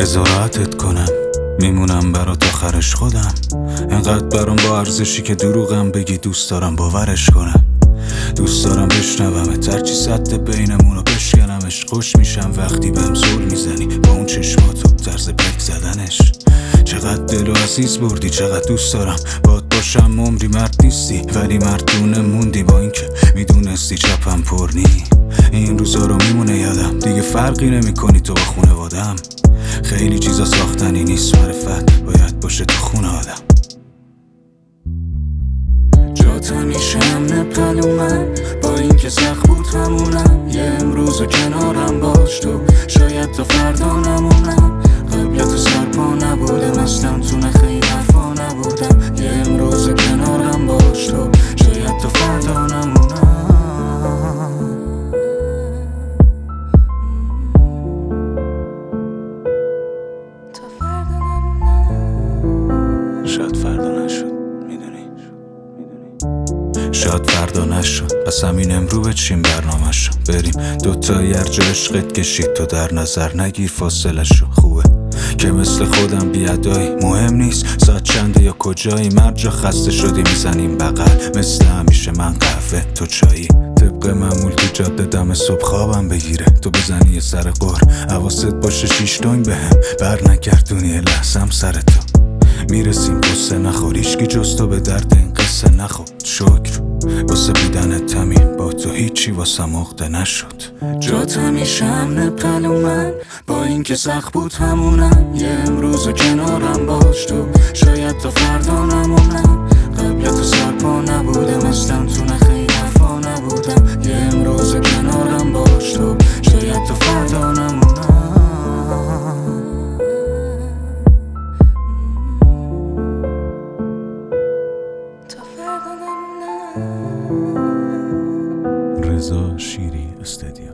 بذارتت کنم، میمونم برات آخرش خودم. انقدر برام با ارزشی که دروغم بگی دوست دارم باورش کنم. دوست دارم بشنومت، هرچی سطح بینمونو بشکنمش. خوش میشم وقتی بهم زل میزنی با اون چشماتو، طرز پک زدنش. چقدر دل و عزیز بردی، چقدر دوست دارم باد باشم عمری. مرد نیستی ولی مردونه موندی، با اینکه میدونستی چپم پر نی. این روزا رو میمونه یادم، دیگه فرقی نمی کنی تو با خونوادم. خیلی چیزا ساختنی نیست، معرفت باید باشه تو خونه آدم. جات همیشه امن قلومم، با اینکه سخت بود همونم. یه امروز کنارم باش تو، شاید تا فردا نمونم. قبل تو سرپا نبودم اصلا، تو خیلی حرفا نبودم. یه امروز کنارم باش تو، شاید تا فردا نمونم. شاید فردا نشد، میدونی؟ شاید فردا نشد، پس همین امرو بچیم برنامه شو. بریم دوتایی هر جا عشقت کشید، تو در نظر نگیر فاصله شو. خوبه که مثل خودم بیادایی، مهم نیست ساعت چنده یا کجایی. مرد جا خسته شدی میزنیم بغل، مثل همیشه من قهوه تو چایی. طبق معمول تو جاده دم صبح خوابم بگیره، تو بزنی یه سر قر. حواست باشه 6 تنگ بهم بر نگردونی لحظم سر تو. میرسیم قصه نخور، هیچکی جز تو به درد این قصه نخور. شکر واسه بودن تمیم، با تو هیچی واسم عقده نشد. جات همیشه امن قلومم، با اینکه سخت بود همونم. یه امروز کنارم باش تو، شاید تا فردا نمونم. قبل تو سرپا نبودم اصلا، تو خیلی حرفا نبودم. یه امروز کنارم باش تو، شاید تا فردا نمونم. رضا شیری استدیو.